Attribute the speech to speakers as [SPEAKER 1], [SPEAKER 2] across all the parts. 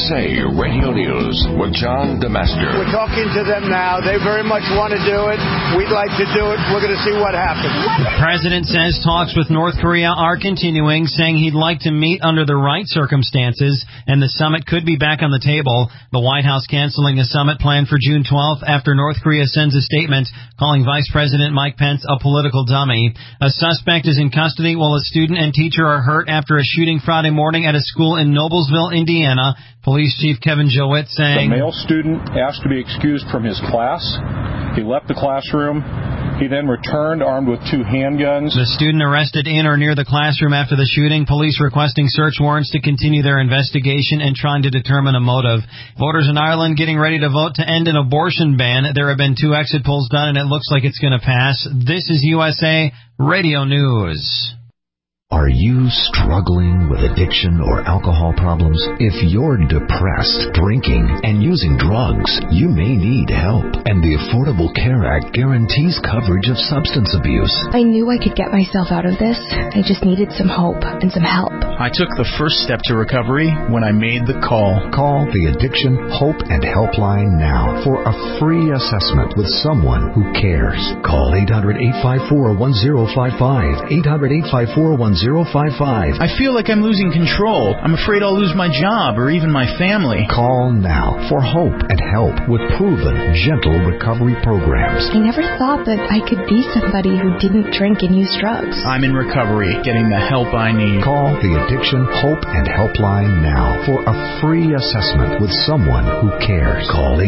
[SPEAKER 1] USA Radio News with John DeMaster.
[SPEAKER 2] We're talking to them now. They very much want to do it. We'd like to do it. We're going to see what happens.
[SPEAKER 3] The president says talks with North Korea are continuing, saying he'd like to meet under the right circumstances, and the summit could be back on the table. The White House canceling a summit planned for June 12th after North Korea sends a statement calling Vice President Mike Pence a political dummy. A suspect is in custody while a student and teacher are hurt after a shooting Friday morning at a school in Noblesville, Indiana. Police Chief Kevin Jowett saying
[SPEAKER 4] the male student asked to be excused from his class. He left the classroom. He then returned armed with 2 handguns.
[SPEAKER 3] The student arrested in or near the classroom after the shooting. Police requesting search warrants to continue their investigation and trying to determine a motive. Voters in Ireland getting ready to vote to end an abortion ban. There have been 2 exit polls done, and it looks like it's going to pass. This is USA Radio News.
[SPEAKER 5] Are you struggling with addiction or alcohol problems? If you're depressed, drinking, and using drugs, you may need help. And the Affordable Care Act guarantees coverage of substance abuse.
[SPEAKER 6] I knew I could get myself out of this. I just needed some hope and some help.
[SPEAKER 7] I took the first step to recovery when I made the call.
[SPEAKER 5] Call the Addiction Hope and Helpline now for a free assessment with someone who cares. Call 800-854-1055. 800-854-1055.
[SPEAKER 7] I feel like I'm losing control. I'm afraid I'll lose my job or even my family.
[SPEAKER 5] Call now for hope and help with proven, gentle recovery programs.
[SPEAKER 6] I never thought that I could be somebody who didn't drink and use drugs.
[SPEAKER 7] I'm in recovery, getting the help I need.
[SPEAKER 5] Call the Addiction Hope and Helpline now for a free assessment with someone who cares. Call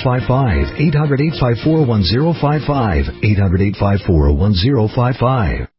[SPEAKER 5] 800-854-1055. 800-854-1055. 800-854-1055.